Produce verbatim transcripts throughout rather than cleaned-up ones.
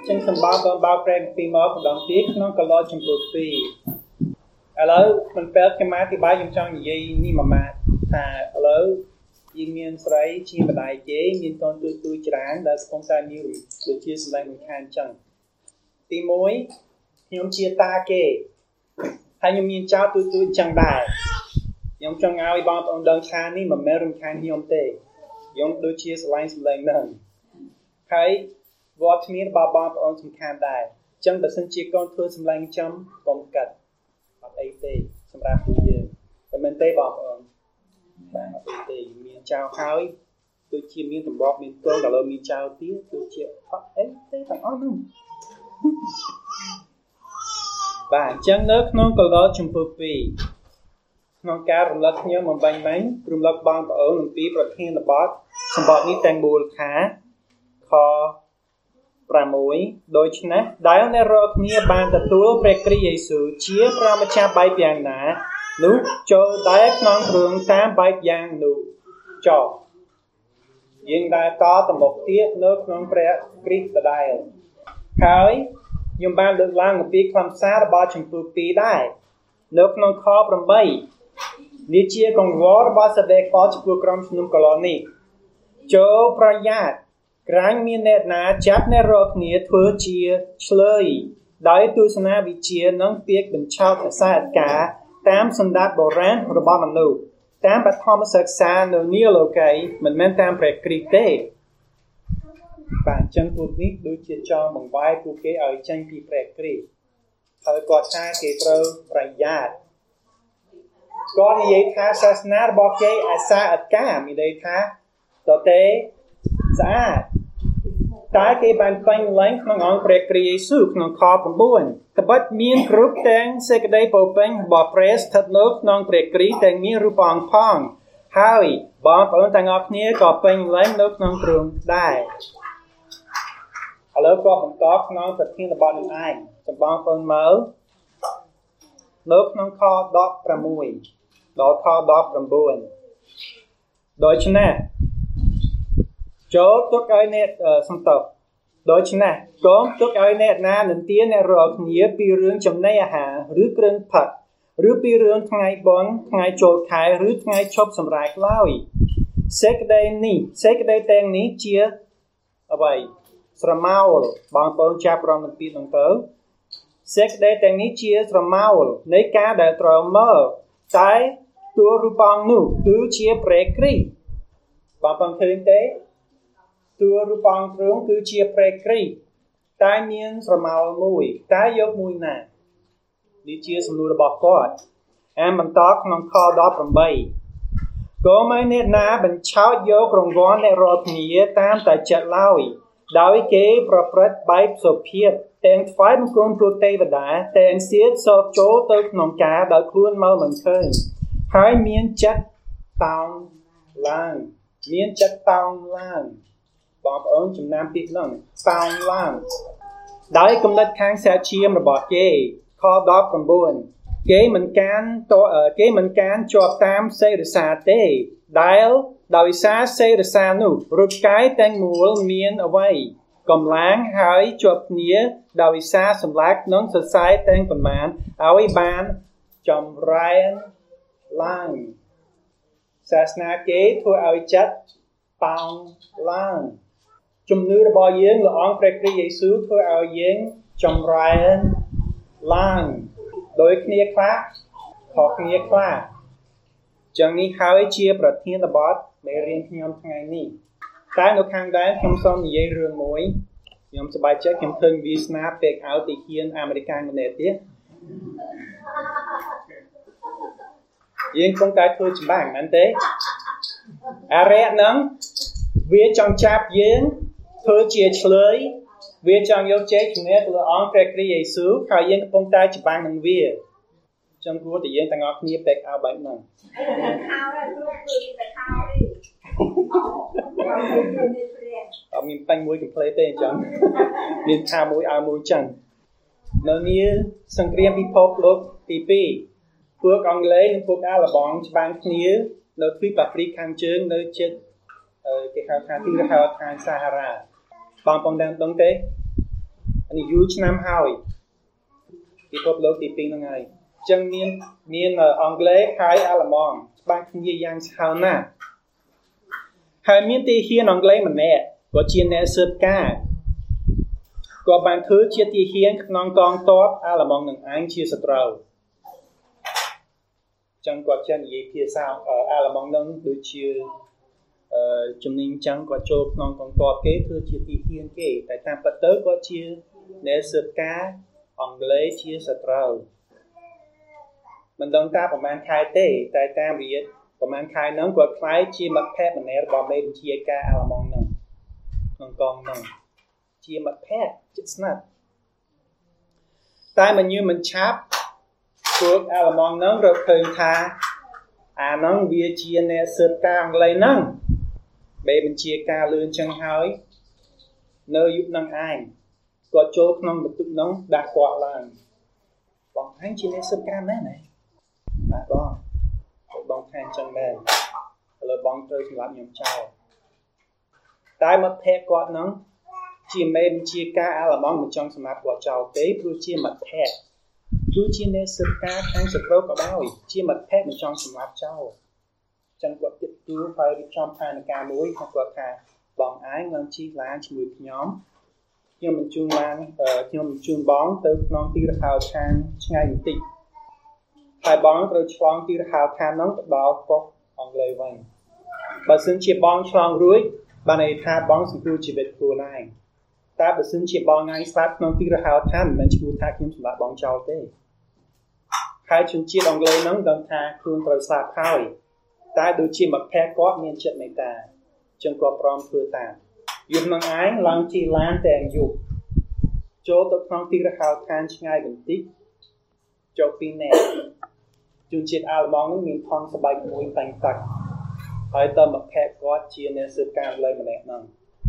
ចឹងសម្បត្តិបើប្រែពីមកម្ដងទៀតក្នុងកឡោចំពោះពីរឥឡូវមិនពេលខ្ញុំមកអធិប្បាយខ្ញុំចង់និយាយនេះមួយម៉ាត់ថាឥឡូវយើងមានស្រីជាម្ដាយគេមានកូនទួយទួយច្រើនដែលស្ពងតែមានដូចជាសម្ដែងមិនខានចឹងទីមួយខ្ញុំជាតាគេហើយខ្ញុំមានចៅទួយទួយចឹងដែរខ្ញុំចង់ឲ្យបងប្អូនដឹងថានេះមិនមែនរំខានខ្ញុំទេខ្ញុំដូចជាស្រឡាញ់សម្លេងហ្នឹងហើយវត្តមានរបស់បងប្អូនសំខាន់ដែរអញ្ចឹងបើសិនជាកូនធ្វើសម្លេងចំកុំកាត់អត់អីទេសម្រាប់ពួកយើងតែមិនទេបងប្អូនបាទអត់អីទេមានចៅហើយដូចជាមានតម្រាប់មានកូនដល់លើមានចៅទៀតដូចជាអត់អីទេទាំងអស់ហ្នឹងបាទអញ្ចឹងនៅក្នុងកលចំពោះពីរក្នុងការរំលឹកខ្ញុំបំបញ្ញមិញរំលឹកបងប្អូនអំពីប្រធានបទសម្បត្តិនេះទាំងមូលថាខប្រាំមួយដូច្នេះដែលអ្នករាល់គ្នាបានទទួលព្រះគ្រីស្ទយេស៊ូវជាព្រះម្ចាស់បែបយ៉ាងណានោះចូលដែរក្នុងគ្រឿងតាមបែបយ៉ាងនោះចោលយើងដែលតទៅមុខទៀតនៅក្នុងព្រះគ្រីស្ទដដែលហើយខ្ញុំបានលើកឡើងអំពីខ្លឹមសាររបស់ចំពោះពីរដែរនៅក្នុងខប្រាំបីនេះជាកង្វល់របស់សាវកផលចំពោះក្រុមជំនុំកន្លងនេះចូលប្រយ័ត្នក្រាញ់មានអ្នកណាចាប់អ្នករាល់គ្នាធ្វើជាឆ្លើយដោយទស្សនវិជ្ជានិងពាក្យបញ្ឆោតអាសាអត្ការតាមសន្តាប់បុរាណរបស់មនុស្សតាមបឋមសិក្សានៅនីលោកីមិនមែនតាមព្រះគ្រីស្ទទេបាទអញ្ចឹងពួកនេះដូចជាចង់បង្វែរពួកគេឲ្យចេញពីព្រះគ្រីស្ទហើយគាត់ថាគេត្រូវប្រយ័ត្នគាត់និយាយថាសាសនារបស់គេអាសាអត្ការមានន័យថាតទេស្អាតតែគេបានពេញលេញក្នុងអង្គព្រះគ្រីស្ទយេស៊ូវក្នុងខប្រាំបួនត្បិតមានគ្រប់ទាំងសេចក្តីពោពេញរបស់ព្រះស្ថិតនៅក្នុងព្រះគ្រីស្ទតែមានរូបអង្គផងហើយបងប្អូនទាំងអស់គ្នាក៏ពេញលេញនៅក្នុងទ្រង់ដែរឥឡូវក៏បន្តក្នុងប្រធានបទនេះឯងសម្បងប្អូនមើលនៅក្នុងខដប់ប្រាំមួយដល់ខដប់ប្រាំបួនដូច្នេះចូលទុកឲ្យអ្នកសន្តោសដូច្នេះកុំទុកឲ្យអ្នកណានិន្ទាអ្នករាល់គ្នាពីរឿងចំណីអាហារឬគ្រឿងផឹកឬពីរឿងថ្ងៃបុណ្យថ្ងៃចូលខែឬថ្ងៃឈប់សម្រាកឡើយសេចក្តីនេះសេចក្តីទាំងនេះជាអ្វីស្រមោលបងប្អូនចាប់រំលឹកពីហ្នឹងទៅសេចក្តីទាំងនេះជាស្រមោលនៃការដែលត្រូវមើលតែតួរូបអង្គនោះគឺជាព្រះគ្រីស្ទបងប្អូនឃើញទេតួរូបអង្គទ្រង់គឺជាព្រះគ្រីស្ទតែមានស្រមោលមួយតែយកមួយណានេះជាសំណួររបស់គាត់អានបន្តក្នុងខដប់ប្រាំបីក៏មិនអ្នកណាបញ្ឆោតយករង្វាន់អ្នករាល់គ្នាតាមតែចិត្តឡើយដោយគេប្រព្រឹត្តបែបសុភាពទាំងថ្វាយបង្គំទូទេវតាទាំងសៀតសោកចូលទៅក្នុងការដោយខ្លួនមើលមិនឃើញហើយមានចិត្តតោងឡើងមានចិត្តតោងឡើងបងប្អូនចំណាំពីហ្នឹងតោងឡើងដោយគំនិតខាងសាឈាមរបស់គេខដប់ប្រាំបួនគេមិនកានតគេមិនកានជាប់តាមសេរសាទេដែលដោយសារសេរសានោះរូបកាយទាំងមូលមានអ្វីកំឡាងហើយជាប់គ្នាដោយសារសម្លាក់និងសរសៃទាំងប៉ុន្មានឲ្យបានចម្រើនឡើងសាសនាគេធ្វើឲ្យចិត្តតោងឡើងជំនឿរបស់យើងលើអង្គព្រះគ្រីស្ទយេស៊ូវធ្វើឲ្យយើងចម្រើនឡើងដោយគ្នាខ្លះខុសគ្នាខ្លះចឹងនេះហើយជាប្រធានបទនៃរៀនខ្ញុំថ្ងៃនេះតែនៅខាងដែរខ្ញុំសូមនិយាយរឿងមួយខ្ញុំសប្បាយចិត្តខ្ញុំឃើញវាសនាពេកឲ្យទីហ៊ានអាមេរិកម្នាក់ទៀតយើងគង់តែធ្វើច្បាស់មែនទេអារ៉ែហ្នឹងវាចង់ចាប់យើងធ្វើជាឆ្លើយវាចង់យកជ័យជំនះទៅលើអង្គព្រះគ្រីស្ទយេស៊ូវហើយយើងកំពុងតែច្បាស់នឹងវាចឹងគួរតែយើងទាំងអស់គ្នាពេកឲ្យបែបហ្នឹងអត់មានបាញ់មួយកំ plei ទេអញ្ចឹងមានថាមួយឲ្យមួយចឹងនៅនេះសង្គ្រាមពិភពលោកទីពីរពួកអង់គ្លេសនិងពួកអាល្លឺម៉ង់ច្បាំងគ្នានៅទ្វីបអាហ្វ្រិកខាងជើងនៅជិតគេហៅថាទីហៅថាសាហារ៉ាបងប្អូនដឹងទេ anh ấy use năm hai thì có lâu thì pin là ngày chân miên miên ở Anglais khai Alemon ban như yang sao na hai miên thì hiên Anglais mà nè có chia nè sớt ca có ban thứ chia thì hiên non con top Alemon nâng anh chia sợi trâu chẳng có chân gì kia sao ở Alemon nâng đôi chia chúng mình chẳng có chốt non con top kế thứ chia thì hiên kế tại tam bát tớ có chia nè sớt ca Anglais chia sợi trâu mình đang taประมาณ khai tế tại ta biết ประมาณ khai nó có khai chia mặt phép mình nè bỏ bên chia ca Alemon nâng nâng con nâng chia mặt phép chết snap tại mình như mình cháp cuộc Alemon nâng rồi khơi tha à nâng bia chia nè sượt ca Anglais nâng bên mình chia ca lươn chân hói nơi giúp nâng ai có chỗ nâng một chút nâng đã quạ là bọn hắn chia nè sượt ca này này bà con bọn than chân bèn là bọn tôi làm nhóm chào tại mặt thẻ quạt nóng chia mềm chia ca Alemon một trong smarт của chào tế vừa chia mặt thẻ vừa chia nè sơ ca kháng sơ pro có bao chia mặt thẻ một trong smarт chào chân quạt tiếp cứ phải đi trong hai ca mũi hoặc quạt thà bọn ái ngon chi lá chỉ mùi nhóm nhưng mình chung lan ở nhưng mình chung bón từ non tiêu hào than ngay một tí hai bóng rồi chọn tiêu hào than nóng đó có Anglais vàng bà xin chia bóng chọn rưỡi bà này tha bóng xin cư chỉ về khu này ta bà xin chia bóng ngay sát nóng tiêu hào than mình chỉ cư tha kiếm là bóng cháu tế hai chúng chia Anglais nóng gần tha khương rồi sạp hỏi ta đối chia mặt phép có miền trận này ta chân có prom thừa ta dùng nóng ái lăng chi lan tèng dục chỗ tốt nóng tiêu hào than ngay gần tích cho pin nè chúng chết Alemon nó miền thong sờ bay mũi thành tắc, hai tầm mặt khép có chia nên sự cam lên mà nè nằng,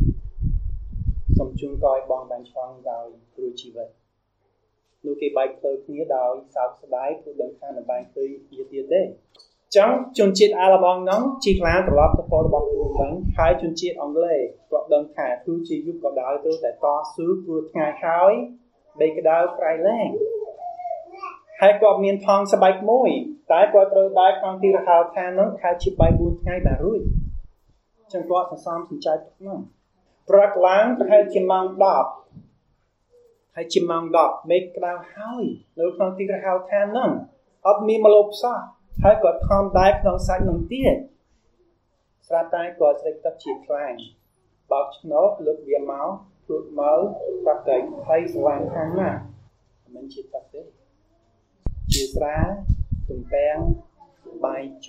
xong chúng coi bong bàn choang đào rồi chỉ vậy, lúc cái bay tới kia đào sao sờ đáy cứ đứng khai là bay tới kia kia thế, chẳng chúng chết Alemon nó chỉ là từ lót tới phố bọc luôn bánh, hai chúng chết Anglais có đứng khai thứ chỉ giúp có đào tới tại to xứ vừa ngày khói, đây cái đào phải lên hai có miền thong sờ bạch mũi, tại có từ bài con tiêu hào than nó khai chip bài buôn ngay bà rui, chẳng có thằng xóm thằng trai nó, bạc láng hai chim măng đọp, hai chim măng đọp mấy cái đào hói, nếu con tiêu hào than nó, ấp mi mà lốp sa, hai có thom đai con sạch nông tiệt, sa tai có sẽ tập chỉ khang, bọc nó lực viêm máu, ruột máu, các cái hay vàng khang mà, mình chỉ tập đấy. Chia ra, tùng bèn, bài chú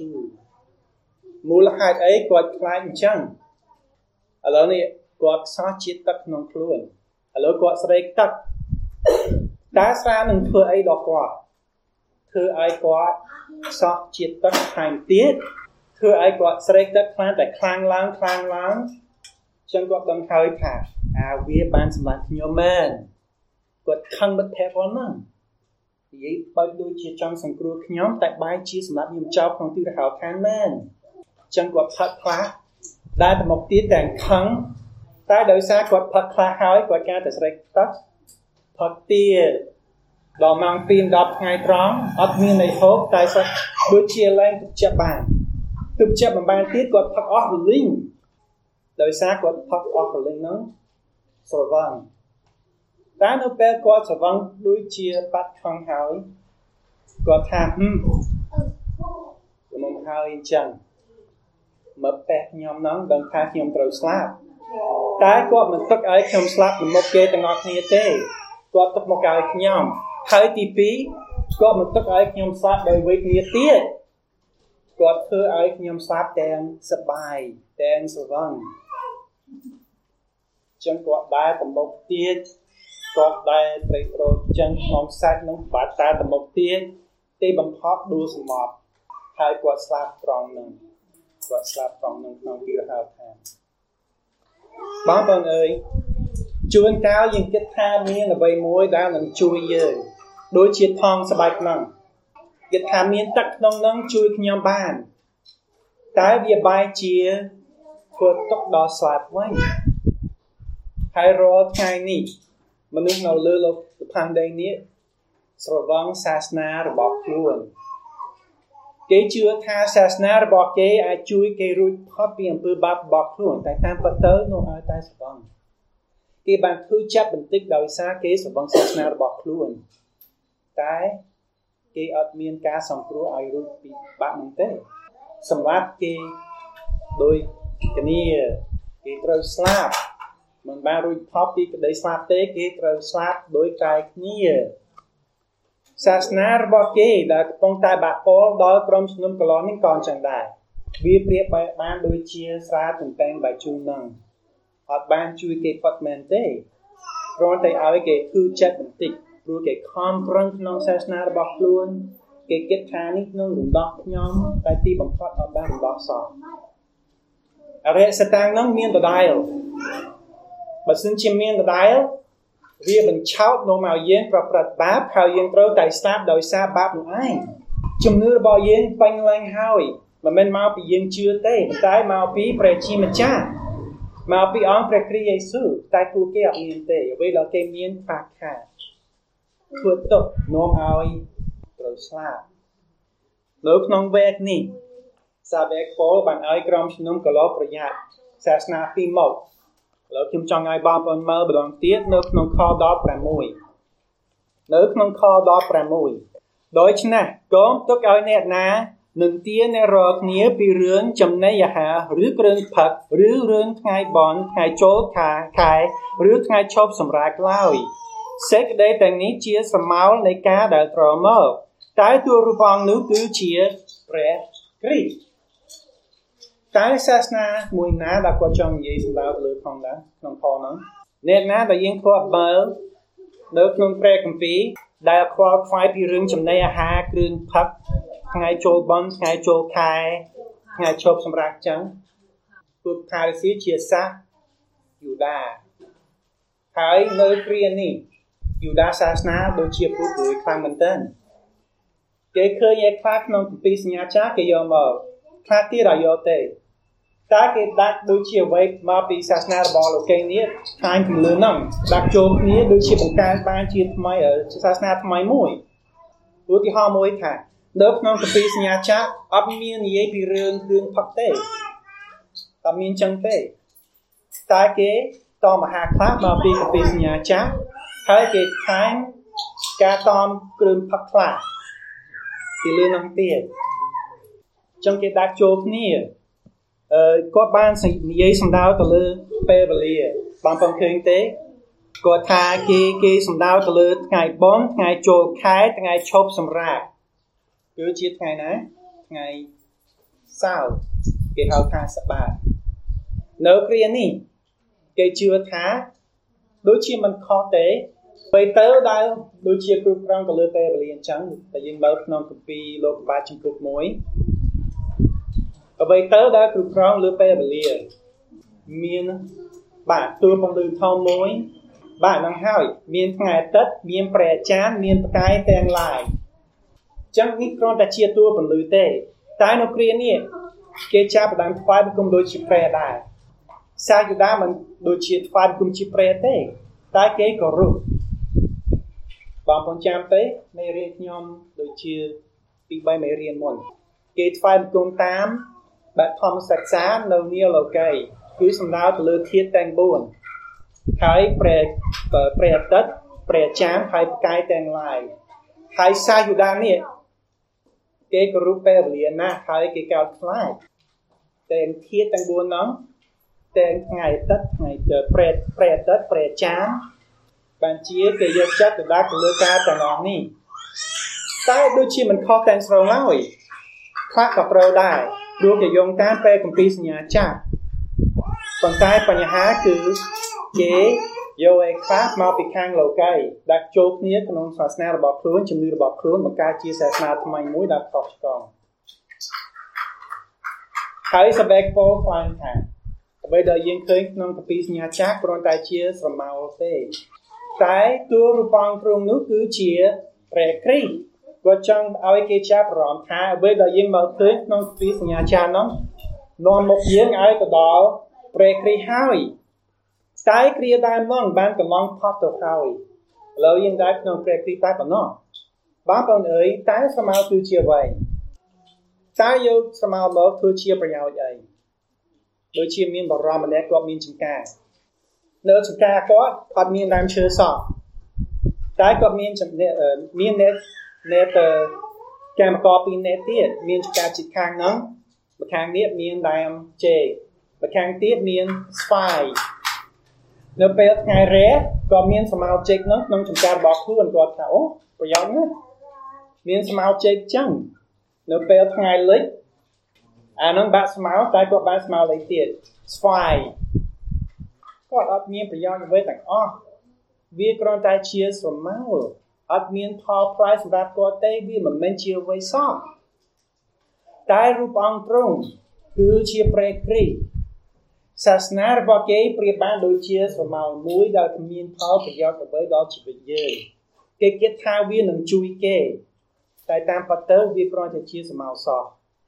mù là hai ấy có khai chăng ở đó này có sao chết tắc nông luôn ở đó có sợi tắc đá xa nông thưa ấy đó có thưa ai có sao chết tắc hành tiết thưa ai có sợi tắc khang tại khang láng khang láng chẳng có đồng hơi thả à vía ban sẵn mặt nhau men có khăn bất thép con nâng vậy bởi đôi chia trong sân cua nhóm tại bài chia sẻ làm cho không tiêu hào than men chẳng có thật khá đã là một tiết đàn khăn ta đợi xa có thật khá hỏi có ca tại sạch tắc thật tiết đó mang tin đọc ngay tróng admin này hốt tại sao đôi chia lên chấp bàn thực chấp bằng bài tiết có thật off link đợi xa có thật off link nó sở vâng ta nó bé có sở vâng đôi chia bắt không hỏi có tham của một hơi chẳng mà bé nhóm nó đang khai nhóm trâu slap ta có mình tất ấy nhóm slap là một kê tăng ngọt như thế có tất một cái nhóm hơi tí phí có mình tất ấy nhóm slap đầy với như tiết có thơ ấy nhóm slap đen sắp bài đen sở vâng chẳng có đai tầm một tiết có đai tây pro chân nóng sạch nóng phát ta tầm một tiết tê bằng thoát đua sự mọt hai quả slap tròn nâng quả slap tròn nâng nông kia hào thang bóng bằng ơi chuôn cao nhưng kết tha miên là vây mối đã nâng chui dơ đối chiết thong sa bạch nâng kết tha miên tắc nông nâng chui nhóm bàn tái bia bài chia của tốc đo slap vay hai rô thay nì មនុស្សនៅលើលោកផែនដីនេះស្រវឹងសាសនារបស់ខ្លួនគេជឿថាសាសនារបស់គេអាចជួយគេរួចផុតពីអំពើបាបរបស់ខ្លួនតែតាមពិតទៅនោះឲ្យតែស្រវឹងគេបានឈឺចាប់បន្តិចដោយសារគេស្រវឹងសាសនារបស់ខ្លួនតែគេអត់មានការសង្គ្រោះឲ្យរួចពីបាបនោះទេសម្រាប់គេដោយគ្នាគេត្រូវស្លាប់មិនបានរួចផុតពីក្តីស្លាប់ទេគេត្រូវស្លាប់ដោយកាយគ្នាសាសនារបស់គេដែលកំពុងតែបាក់ពលដល់ក្រុមជំនុំកន្លងនេះក៏អញ្ចឹងដែរវាប្រៀបបានដូចជាស្រាទំពេងបាយជូរនឹងអត់បានជួយគេផុតមែនទេគ្រាន់តែឲ្យគេគឺចិត្តបន្តិចព្រោះគេខំប្រឹងក្នុងសាសនារបស់ខ្លួនគេគិតថានេះនឹងរំដោះខ្ញុំតែទីបំផុតអត់បានរំដោះសោះអរិយសតាំងនឹងមានដដែលបើសិនជាមានដដែលវាបញ្ឆោតនាំឲ្យយើងប្រព្រឹត្តបាបហើយយើងត្រូវតែស្លាប់ដោយសារបាបនោះឯងជំនឿរបស់យើងពេញលេញហើយមិនមែនមកពីយើងជឿទេតែមកពីព្រះជាម្ចាស់មកពីអង្គព្រះគ្រីស្ទយេស៊ូវតែពួកគេអត់មានទេអ្វីដែលគេមានខ្វះខាតធ្វើទុកនាំឲ្យត្រូវស្លាប់នៅក្នុងវគ្គនេះសាវកពលបានឲ្យក្រុមជំនុំកន្លងប្រយ័ត្នសាសនាពីរមុខឥឡូវខ្ញុំចង់ឲ្យបងប្អូនមើលម្ដងទៀតនៅក្នុងខដប់ប្រាំមួយនៅក្នុងខដប់ប្រាំមួយដូច្នេះកុំទុកឲ្យអ្នកណានឹងទាអ្នករាល់គ្នាពីរឿងចំណីអាហារឬគ្រឿងផឹកឬរឿងថ្ងៃបន់ថ្ងៃចូលខែខែឬថ្ងៃឈប់សម្រាកឡើយសេចក្តីទាំងនេះជាស្រមោលនៃការដែលត្រូវមកតែតួរូបអង្គនោះគឺជាព្រះគ្រីស្ទតែសាសនាមួយណាដែលគាត់ចង់និយាយសម្ដៅលើផងដែរក្នុងខហ្នឹងអ្នកណាដែលយើងធ្លាប់មើលនៅក្នុងព្រះគម្ពីរដែលខ្វល់ខ្វាយពីរឿងចំណីអាហារគ្រឿងផឹកថ្ងៃចូលបន់ថ្ងៃចូលខែថ្ងៃឈប់សម្រាកចឹងពួកផារីស៊ីជាសាសយូដាហើយនៅគ្រានេះយូដាសាសនាដូចជាពួកព្រួយខ្លាំងមែនទែនគេឃើញឯខ្លះក្នុងគម្ពីរសញ្ញាចាស់គេយកមកខ្លះទៀតឲ្យយកទេតែគេដាក់ដូចជាអ្វីមកពីសាសនារបស់លោកគេនេះខាងពីលើហ្នឹងដាក់ចូលគ្នាដូចជាបង្កើតបានជាថ្មីសាសនាថ្មីមួយឧទាហរណ៍មួយថានៅក្នុងគម្ពីរសញ្ញាចាស់អត់មាននិយាយពីរឿងគ្រឿងផឹកទេអត់មានចឹងទេតែគេតមហាខ្លះមកពីគម្ពីរសញ្ញាចាស់ហើយគេខាងការតមគ្រឿងផឹកខ្លះពីលើហ្នឹងទៀតចឹងគេដាក់ចូលគ្នាអឺគាត់បាននិយាយសំដៅទៅលើពេលវេលាបងប្អូនឃើញទេគាត់ថាគេគេសំដៅទៅលើថ្ងៃបុណ្យថ្ងៃចូលខែថ្ងៃឈប់សម្រាកគឺជាថ្ងៃណាថ្ងៃសៅរ៍គេហៅថាសបាតនៅគ្រានេះគេជឿថាដូចជាមិនខុសទេពេលទៅដែលដូចជាគ្រប់គ្រងទៅលើពេលវេលាអញ្ចឹងតែយើងមើលក្នុងគម្ពីរលោកុបាទជំពូកមួយអ្វីទៅដែលគ្រប់គ្រងលើពេលវេលាមានបាទទួពន្លឺធំមួយបាទនឹងហើយមានថ្ងៃអាទិត្យមានព្រះច័ន្ទមានផ្កាយទាំងឡាយចឹងនេះគ្រាន់តែជាតួពន្លឺទេតែនៅគ្រានេះគេចាប់ផ្ដើមថ្វាយបង្គំដូចជាព្រះដែរសាយូដាមិនដូចជាថ្វាយបង្គំជាព្រះទេតែគេគោរពបងប្អូនចាំទេមេរៀនខ្ញុំដូចជាពីរបីមេរៀនមុនគេថ្វាយបង្គំតាមបឋមសិក្សានៅនីឡូកីគឺសំដៅទៅលើធាតុទាំងបួនហើយព្រះព្រះអាទិត្យព្រះច័ន្ទហើយផ្កាយទាំងឡាយហើយសាយូដានេះគេគោរពពេលវេលាណាស់ហើយគេកោតខ្លាចទាំងធាតុទាំងបួនហ្នឹងទាំងថ្ងៃអាទិត្យថ្ងៃព្រះព្រះអាទិត្យព្រះច័ន្ទបានជាគេយកចិត្តទៅដាក់ទៅលើការទាំងអស់នេះតែដូចជាមិនខុសទាំងស្រុងឡើយខ្លះក៏ត្រូវដែរព្រោះគេយោងតាមពេលគម្ពីរសញ្ញាចាស់ប៉ុន្តែបញ្ហាគឺគេយកឯខ្លះមកពីខាងលោកីដាក់ចូលគ្នាក្នុងសាសនារបស់ខ្លួនជំនឿរបស់ខ្លួនបង្កើតជាសាសនាថ្មីមួយដែលខុសឆ្គងហើយសបែកពោខ្លាំងថាអ្វីដែលយើងឃើញក្នុងគម្ពីរសញ្ញាចាស់គ្រាន់តែជាស្រមោលទេតែតួរូបអង្គទ្រង់នោះគឺជាព្រះគ្រីស្ទគាត់ចង់ឲ្យគេចាប់អារម្មណ៍ថាអ្វីដែលយើងមកឃើញក្នុងគម្ពីរសញ្ញាចាស់នោះនាំមកយើងឲ្យទៅដល់ព្រះគ្រីស្ទហើយតែគ្រាដើមនោះបានកន្លងផុតទៅហើយឥឡូវយើងដើរក្នុងព្រះគ្រីស្ទតែប៉ុណ្ណោះបងប្អូនអើយតើស្រមោលគឺជាអ្វីតើយកស្រមោលមកធ្វើជាប្រយោជន៍អីដូចជាមានបរិមម្នាក់គាត់មានចម្ការនៅចម្ការគាត់អត់មានដើមឈើសោះតែគាត់មានមានអ្នកអ្នកកម្មករពីរនាក់ទៀតមានចម្ការជិតខាងហ្នឹងម្ខាងនេះមានដើមចេកម្ខាងទៀតមានស្វាយនៅពេលថ្ងៃរះក៏មានស្មៅចេកនោះក្នុងចម្ការរបស់ខ្លួនគាត់ថាអូប្រយោជន៍ណាស់មានស្មៅចេកចឹងនៅពេលថ្ងៃលិចអានោះបាក់ស្មៅតែគាត់បានស្មៅលេខទៀតស្វាយគាត់អត់មានប្រយោជន៍អ្វីទាំងអស់វាគ្រាន់តែជាស្រមោលអត់មានផលផ្លែសម្រាប់គាត់ទេវាមិនមែនជាអ្វីសោះតែរូបអង្គទ្រង់គឺជាព្រះគ្រីស្ទសាសនារបស់គេប្រៀបបានដូចជាស្រមោលមួយដែលគ្មានផលប្រយោជន៍អ្វីដល់ជីវិតយើងគេគិតថាវានឹងជួយគេតែតាមពិតទៅវាគ្រាន់តែជាស្រមោលសោះ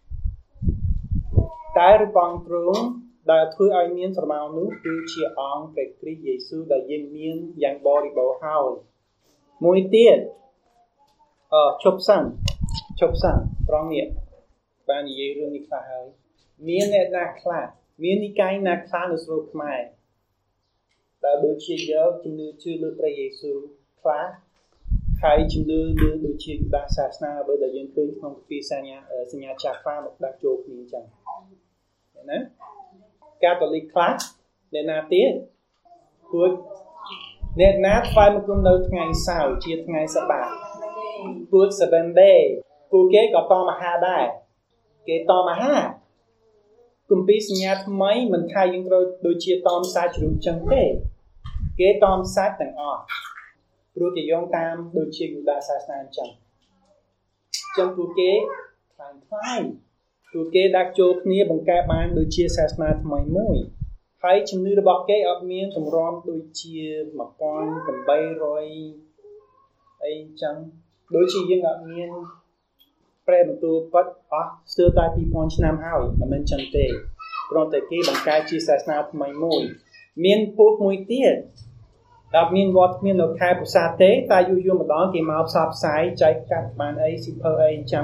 តែរូបអង្គទ្រង់ដែលធ្វើឲ្យមានស្រមោលនោះគឺជាអង្គព្រះគ្រីស្ទយេស៊ូវដែលយើងមានយ៉ាងបរិបូរណ៍ហើយមួយទៀតអឺជប់សិនជប់សិនត្រង់នេះបាននិយាយរឿងនេះខ្លះហើយមានអ្នកណាខ្លះមាននិកាយណាខ្លះនៅស្រុកខ្មែរដែលដូចជាយកជំនឿជឿលើព្រះយេស៊ូវខ្លះហើយជំនឿលើដូចជាដាសាសនាអ្វីដែលយើងឃើញក្នុងពីសញ្ញាសញ្ញាចាស់ខ្លះមកដាក់ចូលគ្នាអញ្ចឹងណាកាតូលិកខ្លះអ្នកណាទៀតពួកអ្នកណាថ្វាយបង្គំនៅថ្ងៃសៅរ៍ជាថ្ងៃសបាតពួក seven day ពួកគេក៏តមហាដែរគេតមហាគម្ពីរសញ្ញាថ្មីមិនថាយើងត្រូវដូចជាតមសាច់ជ្រូកចឹងទេគេតមសាច់ទាំងអស់ព្រោះគេយោងតាមដូចជាយូដាសាសនាអញ្ចឹងចឹងពួកគេខ្លាំងខ្លាយពួកគេដាក់ចូលគ្នាបង្កើតបានដូចជាសាសនាថ្មីមួយហើយជំនឿរបស់គេអត់មានតម្រាំដូចជាone thousand eight hundredអីចឹងដូចជាយើងអត់មានព្រះបន្ទូលពិតអស់ស្ទើរតែtwo thousandឆ្នាំហើយមិនមែនចឹងទេគ្រាន់តែគេបង្កើតជាសាសនាថ្មីមួយមានពួកមួយទៀតដែលមានវត្តមាននៅខេត្តប្រាសាទទេតែយូរយូរម្ដងគេមកផ្សព្វផ្សាយចែកកាត់បានអីសិភើអីចឹង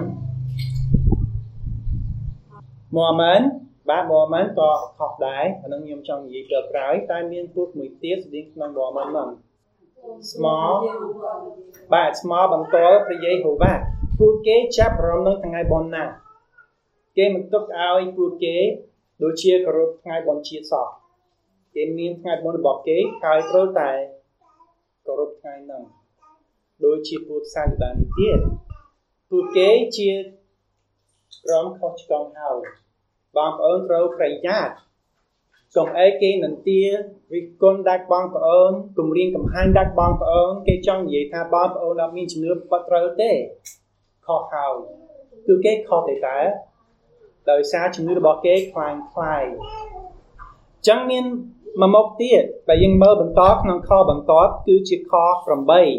ម៉ូម៉ានបាទម៉ូម៉ានក៏ខុសដែរអានឹងខ្ញុំចង់និយាយទៅក្រោយតែមានពួកមួយទៀតស្តីងក្នុងម៉ូម៉ានហ្នឹងស្មោបាទស្មោបន្តព្រះយេហូវ៉ាពួកគេចាប់អារម្មណ៍នឹងថ្ងៃបុណ្យណាគេមិនទុកឲ្យពួកគេដូចជាគោរពថ្ងៃបុណ្យជាតិសោះគេមានថ្ងៃបុណ្យរបស់គេហើយត្រូវតែគោរពថ្ងៃហ្នឹងដូចជាពួកសាវតានេះទៀតពួកគេជាក្រុមខុសឆ្គងហើយបងប្អូនត្រូវប្រយ័ត្នកុំអីគេនឹងទាវិគុណដាច់បងប្អូនគំរាមកំហែងដាច់បងប្អូនគេចង់និយាយថាបងប្អូនអត់មានជំនឿពិតត្រូវទេខុសហើយគឺគេខុសទេតើដោយសារជំនឿរបស់គេខ្លាំងខ្លាយចឹងមានមួយមុខទៀតបើយើងមើលបន្តក្នុងខបន្ទាប់គឺជាខeightខeight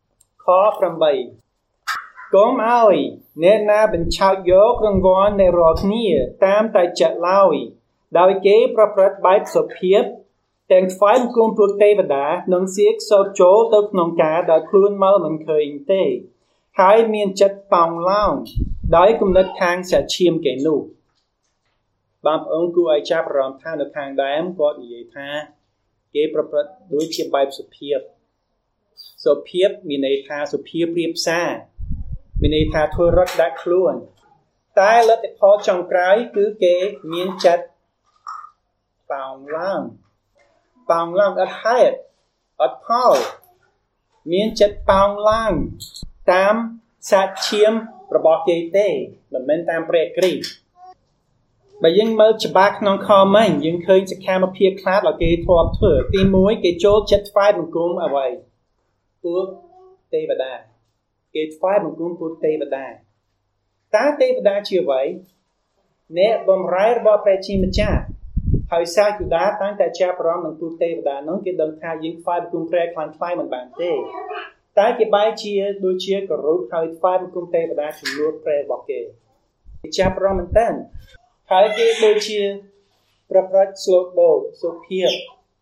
កុំឲ្យអ្នកណាបញ្ឆោតយករង្វាន់នៃរាល់គ្នាតាមតែចិត្តឡើយដោយគេប្រព្រឹត្តបែបសុភាពទាំងថ្វាយបង្គំពួកទេវតានិងសៀកសោតចូលទៅក្នុងការដែលខ្លួនមើលមិនឃើញទេហើយមានចិត្តប៉ោងឡោងដោយគំនិតខាងសាឈាមគេនោះបងប្អូនគួរឲ្យចាប់អារម្មណ៍ថានៅខាងដើមគាត់និយាយថាគេប្រព្រឹត្តដូចជាបែបសុភាពសុភាពមានន័យថាសុភាពរៀបសារមានន័យថាធ្វើរត់ដាក់ខ្លួនតែលទ្ធផលចុងក្រោយគឺគេមានចិត្តប៉ោងឡោងប៉ោងឡោងអត់ហេតុអត់ផលមានចិត្តប៉ោងឡោងតាមសាច់ឈាមរបស់គេទេមិនមែនតាមព្រះគ្រីស្ទបើយើងមើលច្បាស់ក្នុងខមិញយើងឃើញសកម្មភាពខ្លះដែលគេធ្លាប់ធ្វើទីមួយគេចូលចិត្តថ្វាយបង្គំអ្វីពួកទេវតាគេថ្វាយបង្គំពួកទេវតាតើទេវតាជាអ្វីអ្នកបម្រើរបស់ព្រះជាម្ចាស់ហើយសាយូដាតាំងតែចាប់អារម្មណ៍នឹងពួកទេវតានោះគេដឹងថាយើងថ្វាយបង្គំព្រះខ្លាំងខ្លាយមិនបានទេតែគេបែរជាដូចជាគោរពហើយថ្វាយបង្គំទេវតាជំនួសព្រះរបស់គេគេចាប់អារម្មណ៍មែនតើហើយគេដូចជាប្រព្រឹត្តស្លូតបូតសុភាព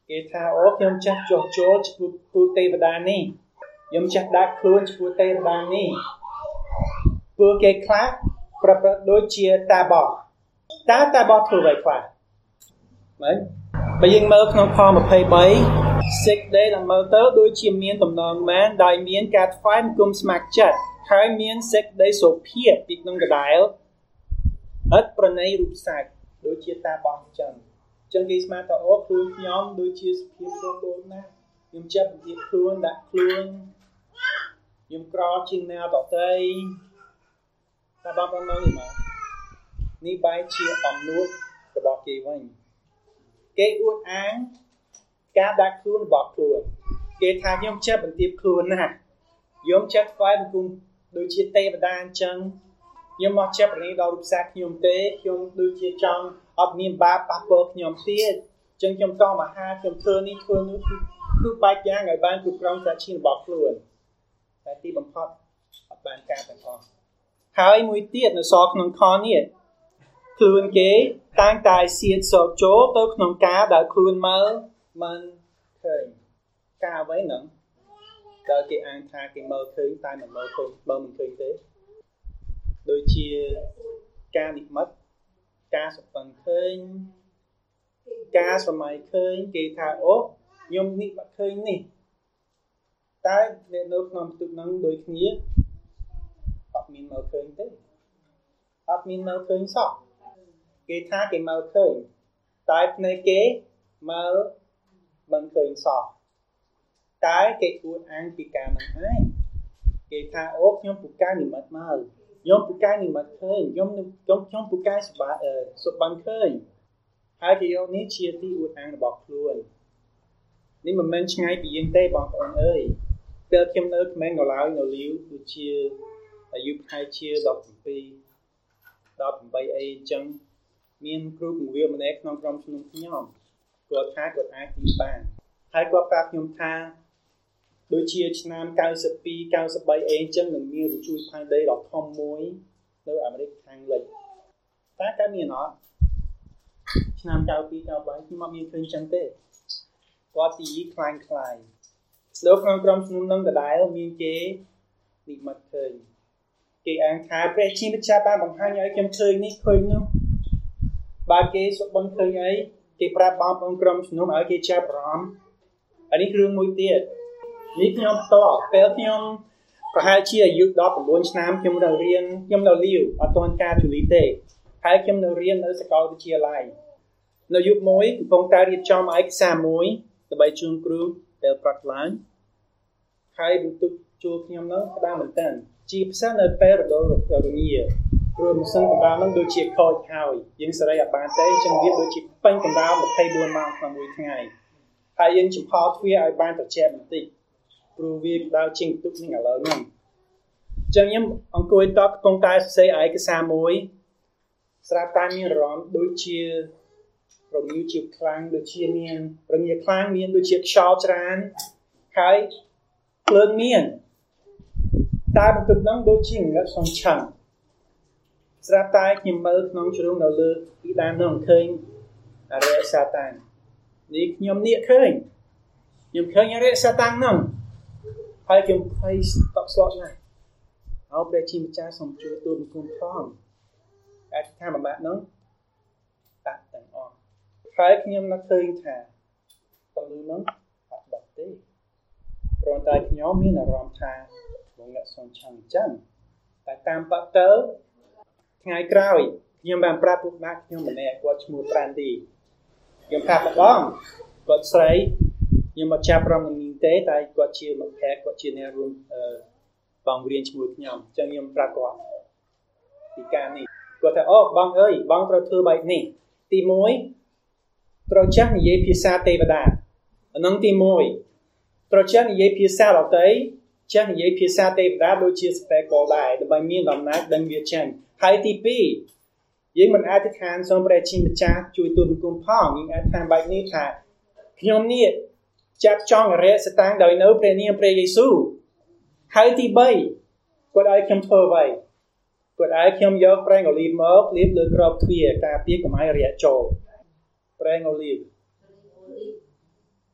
គេថាអូខ្ញុំចាស់ចុះចូលជួទេវតានេះខ្ញុំចាស់ដាក់ខ្លួនជួទេវតានេះពួកគេខ្លះប្រព្រឹត្តដូចជាតាបោះតើតាបោះធ្វើអ្វីខ្លះមែនបើយើងមើលក្នុងខម្ភៃបីសេចក្តីដែលមើលទៅដូចជាមានតំណងមែនដោយមានការថ្វាយបង្គំស្ម័គ្រចិត្តហើយមានសេចក្តីសុភាពពីក្នុងដដែលឥតប្រណីរូបសាច់ដូចជាតាបោះអញ្ចឹងអញ្ចឹងគេស្មានថាអូខ្លួនខ្ញុំដូចជាសុភាពស្រួលបូនណាស់ខ្ញុំចាប់បន្ទាបខ្លួនដាក់ខ្លួនខ្ញុំក្រជាងអ្នកដទៃតាបោះប៉ុណ្ណឹងមកនេះបែរជាអំនួតរបស់គេវិញគេអួតអាងការដាក់ខ្លួនរបស់ខ្លួនគេថាខ្ញុំចាប់បន្ទាបខ្លួនណាខ្ញុំចាប់ថ្វាយបង្គំដូចជាទេវតាអញ្ចឹងខ្ញុំមកចាប់ប្រណីដល់រូបសាស្ត្រខ្ញុំទេខ្ញុំដូចជាចង់អត់មានបាបប៉ះពាល់ខ្ញុំទៀតអញ្ចឹងខ្ញុំតមហាខ្ញុំធ្វើនេះធ្វើនោះគឺបែបយ៉ាងឲ្យបានគ្រប់គ្រងសាច់ឈាមរបស់ខ្លួនតែទីបំផុតអត់បានការទាំងអស់ហើយមួយទៀតនៅសល់ក្នុងខនេះខ្លួនគេតាំងតែសៀតសោកចូលទៅក្នុងការដែលខ្លួនមើលមិនឃើញការអ្វីហ្នឹងដែលគេអានថាគេមើលឃើញតែមិនមើលឃើញបើមិនឃើញទេដូចជាការនិមិត្តការសប្បន្នឃើញការសម័យឃើញគេថាអូខ្ញុំនិមិត្តឃើញនេះតែអ្នកនៅក្នុងផ្ទុកហ្នឹងដូចគ្នាអត់មានមើលឃើញទេអត់មានមើលឃើញសោះគេថាគេមើលឃើញតែភ្នែកគេមើលមិនឃើញសោះតែគេអួតអាងពីការហ្នឹងឯងគេថាអូខ្ញុំពូកែនិមិត្តមើលខ្ញុំពូកែនិមិត្តឃើញខ្ញុំខ្ញុំខ្ញុំពូកែសបាសុបានឃើញហើយគេយកនេះជាទីអួតអាងរបស់ខ្លួននេះមិនមែនឆ្ងាយពីយើងទេបងប្អូនអើយពេលខ្ញុំនៅក្មេងនៅឡើយនៅលាវដូចជាអាយុប្រហែលជាដប់ប្រាំពីរ ដប់ប្រាំបីអីអញ្ចឹងមានគ្រូពង្រៀនម្នាក់ក្នុងក្រុមជំនុំខ្ញុំគាត់ថាគាត់អាចទីបានហើយគាត់ប្រាប់ខ្ញុំថាដូចជាឆ្នាំ九十二 九十三អីអញ្ចឹងនឹងមានរញ្ជួយផែនដីដ៏ធំមួយនៅអាមេរិកខាងលិចតែតែមានអត់ឆ្នាំ九十二 九十三ខ្ញុំអត់មានឃើញចឹងទេគាត់ទីខ្លាំងខ្លាយនៅក្នុងក្រុមជំនុំនឹងដដែលមានគេនិមិត្តឃើញគេអានថាព្រះជាម្ចាស់បានបង្ហាញឲ្យខ្ញុំឃើញនេះឃើញនោះបើគេសុបិនឃើញអីគេប្រាប់បងប្អូនក្រុមជំនុំឲ្យគេចាប់អារម្មណ៍អានេះរឿងមួយទៀតនេះខ្ញុំតបពេលខ្ញុំប្រហែលជាអាយុដប់ប្រាំchínឆ្នាំខ្ញុំនៅរៀនខ្ញុំនៅលាវអត់ទាន់ការជលីទេហើយខ្ញុំនៅរៀននៅសាកលវិទ្យាល័យនៅយុគមួយកំពុងតែរៀបចំឯកសារមួយដើម្បីជូនគ្រូដែលប្រត់ឡើងហើយបន្ទុកជួលខ្ញុំនោះក្តារមែនតើជាពិសេសនៅពេលរដូវរងាព្រោះម៉ាស៊ីនកម្ដៅនោះដូចជាខូចហើយយើងសេរីអត់បានទេអញ្ចឹងវាដូចជាពេញកម្ដៅម្ភៃបួនម៉ោងក្នុងមួយថ្ងៃហើយយើងចំហទ្វារឲ្យបានត្រជាក់បន្តិចព្រោះវាក្ដៅជាងបន្ទុកនេះឥឡូវហ្នឹងអញ្ចឹងខ្ញុំអង្គុយតកំពុងតែសរសេរឯកសារមួយស្រាប់តែមានអារម្មណ៍ដូចជារងាជាខ្លាំងដូចជាមានរងាខ្លាំងមានដូចជាខ្យល់ច្រើនហើយភ្លើងមានតែបន្ទុកហ្នឹងដូចជាងឹតសងឆឹងស្រាប់តែខ្ញុំមើលក្នុងជ្រុងនៅលើពីដើមនោះឃើញអរិយសាតាំងនេះខ្ញុំនេះឃើញខ្ញុំឃើញអរិយសាតាំងហ្នឹងហើយខ្ញុំភ័យស្តក់ស្លុតណាស់អោព្រះជាម្ចាស់សូមជួយទូលបង្គំផងអធិដ្ឋានបំបាក់ហ្នឹងតាក់ទាំងអស់ហើយខ្ញុំនឹកឃើញថាពលឺហ្នឹងអត់បាត់ទេព្រោះតែខ្ញុំមានអារម្មណ៍ថាបងអ្នកសងឆឹងអញ្ចឹងតែតាមបាត់ទៅថ្ងៃក្រោយខ្ញុំបានប្រាប់ពុកម៉ាក់ខ្ញុំម្នាក់គាត់ឈ្មោះ Brandy ខ្ញុំប្រាប់បងគាត់ស្រីខ្ញុំមកចាប់រំលឹងទេតែគាត់ជាមិត្តភក្តិគាត់ជាអ្នករួមបងរៀនជាមួយខ្ញុំអញ្ចឹងខ្ញុំប្រាប់គាត់ពីការនេះគាត់ថាអូបងអើយបងត្រូវធ្វើបែបនេះទីមួយត្រូវចេះនិយាយភាសាទេវតាអានឹងទីមួយត្រូវចេះនិយាយភាសាដទៃចេះនិយាយភាសាទេវតាដូចជាស្ពែកបលដែរដើម្បីមានដំណើរដឹងវាចេញហើយទីពីរយើងមិនអាចទៅខានសូមព្រះជាម្ចាស់ជួយទូលបង្គំផងយើងអាចថាបែបនេះថាខ្ញុំនេះចាប់ចង់អរិយសតាំងដោយនៅព្រះនាមព្រះយេស៊ូវហើយទីបីគាត់ឲ្យខ្ញុំធ្វើអ្វីគាត់ឲ្យខ្ញុំយកប្រេងអូលីវមកលាបលើក្របទ្វារការពារកុំឲ្យរាក់ចូលប្រេងអូលីវ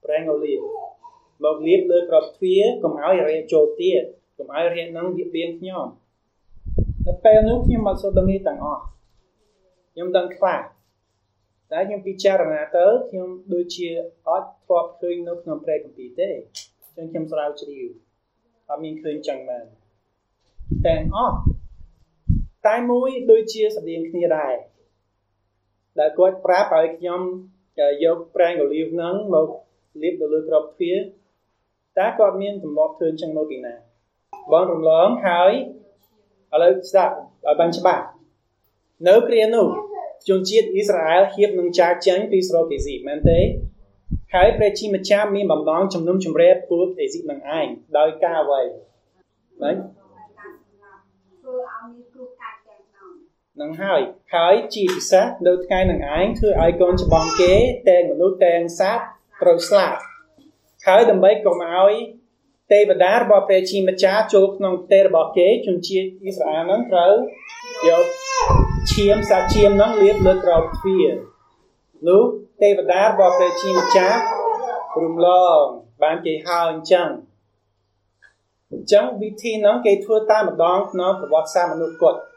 ប្រេងអូលីវមកលាបលើក្របទ្វារកុំឲ្យរែកចូលទៀតកុំឲ្យរែកនឹងវាបៀនខ្ញុំនៅពេលនោះខ្ញុំមកសូត្រដឹងនេះទាំងអស់ខ្ញុំដឹងខ្វះតែខ្ញុំពិចារណាទៅខ្ញុំដូចជាអត់ធ្លាប់ឃើញនៅក្នុងព្រះគម្ពីរទេអញ្ចឹងខ្ញុំស្រាវជ្រាវអត់មានឃើញចឹងមែនទាំងអស់តែមួយដូចជាស្តៀងគ្នាដែរដែលគាត់ប្រាប់ឲ្យខ្ញុំយកប្រេងអូលីវហ្នឹងមកលាបទៅលើក្របទ្វារតើគាត់មានទម្លាប់ធ្វើចឹងមកពីណាបងរំលងហើយឥឡូវស្ដាប់ឲ្យបានច្បាស់នៅគ្រានោះជនជាតិអ៊ីស្រាអែលហៀបនឹងចាកចេញពីស្រុកអេស៊ីបមែនទេហើយព្រះជាម្ចាស់មានបំណងជំនុំជម្រះពួកអេស៊ីបនឹងឯងដោយការអ្វីណាធ្វើឲ្យមានគ្រោះកាចទាំងនោះនឹងហើយហើយជាពិសេសនៅថ្ងៃនឹងឯងធ្វើឲ្យកូនច្បងគេទាំងមនុស្សទាំងសត្វត្រូវស្លាប់ហើយដើម្បីកុំឲ្យទេវតារបស់ព្រះជាម្ចាស់ចូលក្នុងប្រទេសរបស់គេជនជាតិអ៊ីស្រាអែលនឹងត្រូវយកឈាមសាច់ឈាមនឹងលាបលើក្របទ្វារនោះទេវតារបស់ព្រះជាម្ចាស់រំលងបានគេហៅអញ្ចឹងអញ្ចឹងវិធីហ្នឹងគេធ្វើតាមម្ដងក្នុងប្រវត្តិសាស្ត្រមនុស្សគាត់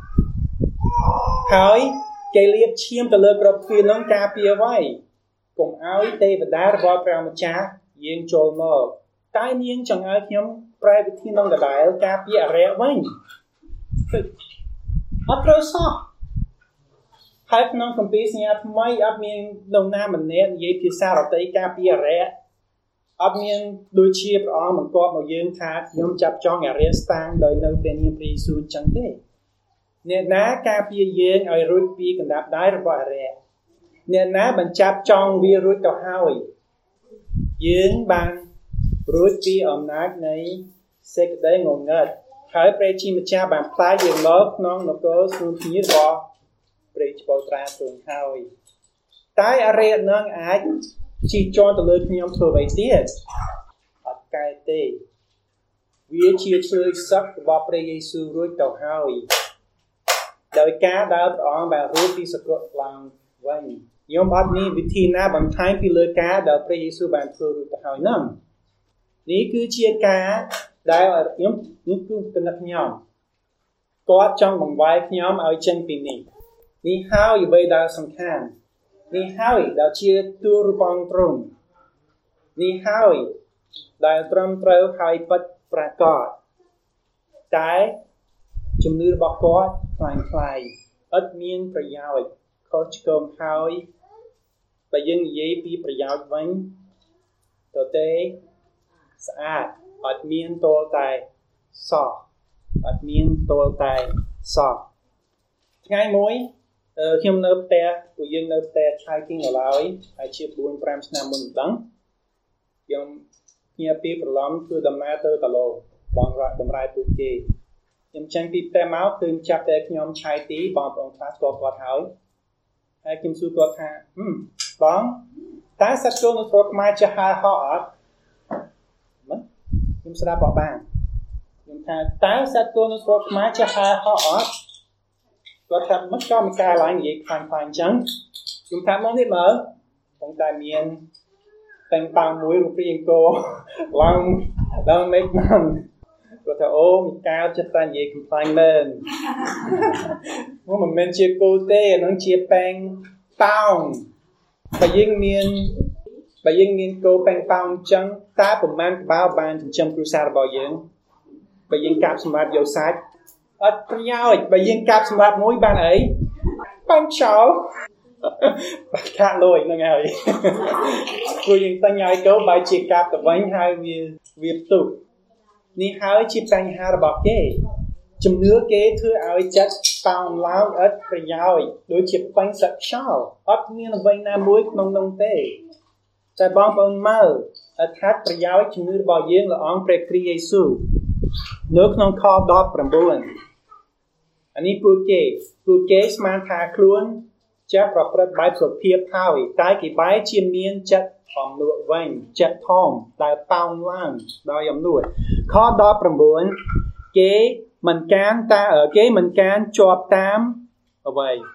ហើយគេលាបឈាមទៅលើក្របទ្វារហ្នឹងការពារអ្វីកុំឲ្យទេវតារបស់ព្រះម្ចាស់យាងចូលមកតែនាងចង់ឲ្យខ្ញុំប្រែវិធីហ្នឹងដដែលការពារអរិយវិញអត់ត្រូវសោះហើយក្នុងគម្ពីរសញ្ញាថ្មីអត់មាននរណាម្នាក់និយាយភាសារតីការពារអរិយអត់មានដូចជាព្រះអង្គបង្គាប់មកយើងថាខ្ញុំចាប់ចងអរិយស្តាងដោយនៅព្រះនាមព្រះយេស៊ូវអញ្ចឹងទេអ្នកណាការពារយើងឲ្យរួចពីកណ្ដាប់ដៃរបស់អរិយអ្នកណាបញ្ចាប់ចងវារួចទៅហើយយើងបានរួចពីអំណាចនៃសេចក្តីងងឹតហើយព្រះជាម្ចាស់បានផ្លាយយើងមកក្នុងនគរសួគ៌ញាតរបស់ព្រះច្ពោត្រាទ្រង់ហើយតែអរិយនឹងអាចជិះជាន់ទៅលើខ្ញុំធ្វើអ្វីទៀតអត់កែទេវាជាឆ្លើយសឹករបស់ព្រះយេស៊ូវរួចទៅហើយដោយការដែលព្រះអង្គបានរួចពីសកលឡើងវិញខ្ញុំអត់មានវិធីណាបន្ថែមពីលើការដែលព្រះយេស៊ូវបានធ្វើរួចទៅហើយហ្នឹងនេះគឺជាការដែលខ្ញុំនេះគឺគណិតខ្ញុំគាត់ចង់បង្វែរខ្ញុំឲ្យចេញពីនេះនេះហើយអ្វីដែលសំខាន់នេះហើយដែលជាទូរូបអង្គទ្រង់នេះហើយដែលត្រឹមត្រូវហើយពិតប្រាកដតែជំនឿរបស់គាត់ខ្លាំងខ្លាយឥតមានប្រយោជន៍ខុសឆ្គងហើយបើយើងនិយាយពីប្រយោជន៍វិញទៅទេស្អាតអត់មានតលតែសោះអត់មានតលតែសោះថ្ងៃមួយខ្ញុំនៅផ្ទះពួកយើងនៅផ្ទះឆាយគីងឡើយហើយជាបួន 5ឆ្នាំមុនម្ដងខ្ញុំញាពីប្រឡំធ្វើដំណើរទៅតាឡូបងរកតម្រៃពួកគេខ្ញុំចេញពីផ្ទះមកគឺចាប់តែខ្ញុំឆាយទីបងប្អូនខ្លះស្គាល់គាត់ហើយហើយខ្ញុំសួរគាត់ថាបងតើសត្វចូលនៅស្រុកខ្មែរចាស់ហើយហោះអត់ខ្ញុំស្ដាប់អត់បានខ្ញុំថាតើសត្វចូលនៅស្រុកខ្មែរចាស់ហើយហោះអត់គាត់ថាមិនក៏មិនកែឡើងនិយាយខ្លាំងៗអញ្ចឹងខ្ញុំថាមកនេះមើលបងតែមានតែងប៉ាងមួយរូបរាងអង្គរឡើងឡើងមេឃហ្នឹងគាត់ថាអូមីកាលចិត្តតែនិយាយខ្លាំងមែនមកមិនមែនជាគោទេអានឹងជាប៉ែងប៉ោងបើយើងមានបើយើងមានគោប៉ែងប៉ោងអញ្ចឹងតើប្រមាណក្បាលបានចិញ្ចឹមគ្រួសាររបស់យើងបើយើងកាប់សម្រាប់យកសាច់អត់ប្រយោជន៍បើយើងកាប់សម្រាប់មួយបានអីបានចោលបាក់ខាក់លុយហ្នឹងហើយព្រោះយើងតែញឲ្យទៅបើជាកាប់ទៅវិញហើយវាវាផ្ទុះនេះហើយជាបញ្ហារបស់គេជំនឿគេធ្វើឲ្យចិត្តប៉ោងឡើងឥតប្រយោជន៍ដូចជាបាញ់សត្វខ្យល់អត់មានអ្វីណាមួយក្នុងនោះទេតែបងប្អូនមើលអត្ថប្រយោជន៍ជំនឿរបស់យើងលើអង្គព្រះគ្រីស្ទយេស៊ូវនៅក្នុងខដប់ប្រាំបួនអានេះពួកគេពួកគេស្មានថាខ្លួនចាប់ប្រព្រឹត្តបែបសុភាពហើយតែគេបែរជាមានចិត្តអំនួតវិញចិត្តធំដែលប៉ោងឡើងដោយអំនួតខដប់ប្រាំបួនគេមិនកានតាគេមិនកានជាប់តាមអ្វី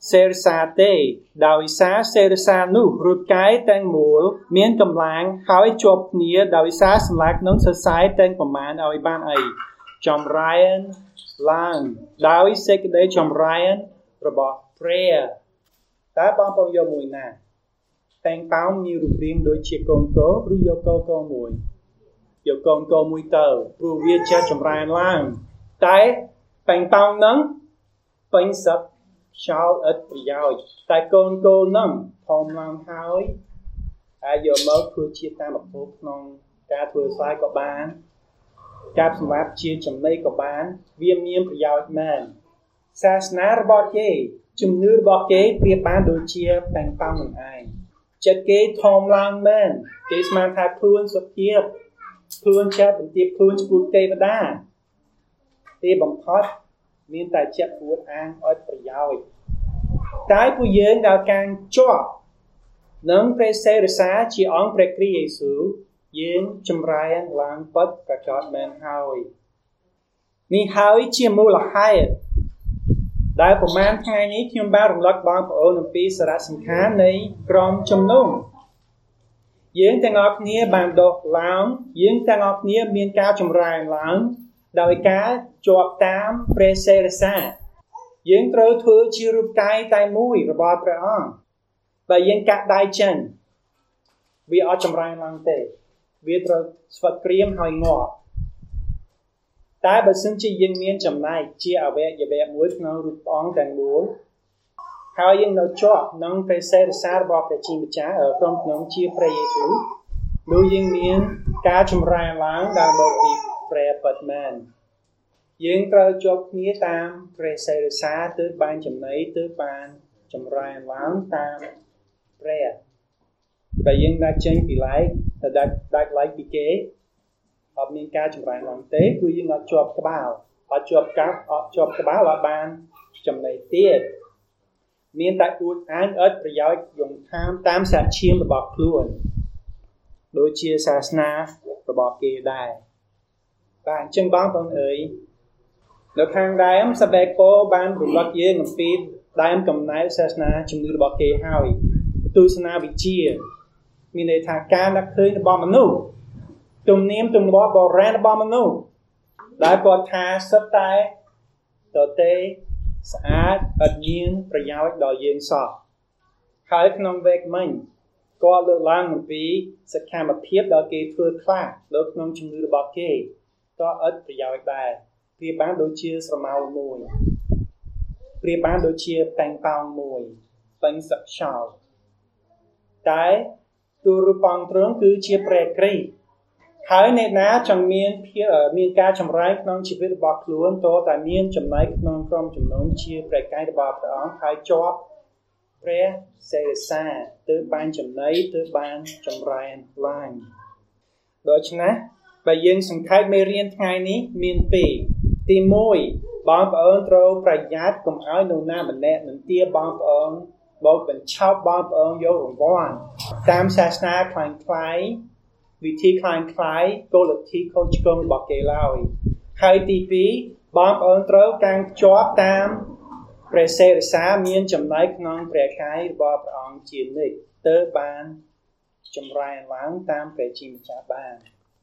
សេរសាទេដោយសារសេរសានោះរូបកាយទាំងមូលមានកម្លាំងហើយជាប់គ្នាដោយសារសន្លាក់ក្នុងសរសៃទាំងប្រមាណឲ្យបានអីចម្រានឡើងដោយសេចក្តីចម្រានរបស់ព្រះតើបងប្អូនយកមួយណាតែងតោមានរូបរាងដូចជាកូនគោឬយកកូនកោមួយយកកូនគោមួយទៅព្រោះវាចេះចម្រើនឡើងតែតែងតោនឹងពេញសឹកខ្យល់ឥតប្រយោជន៍តែកូនគោនឹងធំឡើងហើយអាចយកមកធ្វើជាតាមប្រភពក្នុងការធ្វើស្រែក៏បានការសម្រាប់ជាចំណីក៏បានវាមានប្រយោជន៍មែនសាសនារបស់គេជំនឿរបស់គេប្រៀបបានដូចជាតែងតោនឹងឯងចិត្តគេធំឡើងមែនគេស្មានថាខ្លួនសុភាពខ្លួនចិត្តបន្ទាបខ្លួនឈ្មោះទេវតាទីបំផុតមានតែចិត្តពួតអាងអត់ប្រយោជន៍តែពួកយើងដែលកាន់ជាប់នឹងព្រះសេរសាជាអង្គព្រះគ្រីស្ទយេស៊ូវយើងចម្រើនឡើងពិតប្រាកដមែនហើយនេះហើយជាមូលហេតុដែលប្រហែលថ្ងៃនេះខ្ញុំបានរំលឹកបងប្អូនអំពីសារៈសំខាន់នៃក្រុមជំនុំយើងទាំងអស់គ្នាបានដកឡើងយើងទាំងអស់គ្នាមានការចម្រើនឡើងដោយការជាប់តាមព្រះសេរសាយើងត្រូវធ្វើជារូបកាយតែមួយរបស់ព្រះអង្គបើយើងកាត់ដៃចេញវាអត់ចម្រើនឡើងទេវាត្រូវស្វិតក្រៀមហើយងាប់តែបើសិនជាយើងមានចំណែកជាអវយវៈមួយក្នុងរូបព្រះអង្គទាំងមូលហើយយើងនៅជាប់នឹងព្រះសេរសារបស់ព្រះជាម្ចាស់ក្រុមក្នុងជាព្រះយេស៊ូវនោះយើងមានការចម្រើនឡើងដែលមកពីព្រះពិតមែនយើងត្រូវជាប់គ្នាតាមព្រះសេរសាទើបបានចំណីទើបបានចម្រើនឡើងតាមព្រះបើយើងដាក់ចេញពីឡែកតែដាក់ដាក់ឡែកពីគេអត់មានការចម្រើនឡើងទេគឺយើងអត់ជាប់ក្បាលអត់ជាប់កាប់អត់ជាប់ក្បាលអត់បានចំណីទៀតមានតែអួតអាងឥតប្រយោជន៍យំខាមតាមសាឈាមរបស់ខ្លួនដូចជាសាសនារបស់គេដែរបាទអញ្ចឹងបងប្អូនអើយនៅខាងដើមសាបេកូបានរំលឹកយើងអំពីដើមកំណើតសាសនាជំនឿរបស់គេហើយទស្សនវិជ្ជាមានន័យថាការនឹកឃើញរបស់មនុស្សទំនៀមទម្លាប់បុរាណរបស់មនុស្សដែលគាត់ថាសិតតែតទេស្អាតឥតមានប្រយោជន៍ដល់យើងសោះហើយក្នុងវេកមិញគាត់លើកឡើងអំពីសកម្មភាពដែលគេធ្វើខ្លះនៅក្នុងជំនឿរបស់គេក៏ឥតប្រយោជន៍ដែរប្រៀបបានដូចជាស្រមោលមួយប្រៀបបានដូចជាតែងតោងមួយពេញសឹកខ្យល់តែទូរូបអង្គទ្រង់គឺជាព្រះគ្រីស្ទហើយអ្នកណាចង់មានមានការចម្រើនក្នុងជីវិតរបស់ខ្លួនតើតែមានចំណែកក្នុងក្រុមជំនុំជាព្រះកាយរបស់ព្រះអង្គហើយជាប់ព្រះសេរសាទើបបានចំណីទើបបានចម្រើនឡើងដូច្នេះបើយើងសង្ខេបមេរៀនថ្ងៃនេះមានពីរទីមួយបងប្អូនត្រូវប្រយ័ត្នកុំឲ្យនរណាម្នាក់នឹងទាបងប្អូនបោកបញ្ឆោតបងប្អូនយករង្វាន់តាមសាសនាខ្លាំងខ្លាយវិធីខ្លាំងខ្លាយគោលលទ្ធិខុសឆ្គងរបស់គេឡើយហើយទីពីរបងប្អូនត្រូវកាន់ភ្ជាប់តាមព្រះសេរសាមានចំណែកក្នុងព្រះកាយរបស់ព្រះអង្គជានិច្ចទើបបានចម្រើនឡើងតាមព្រះជាម្ចាស់បាន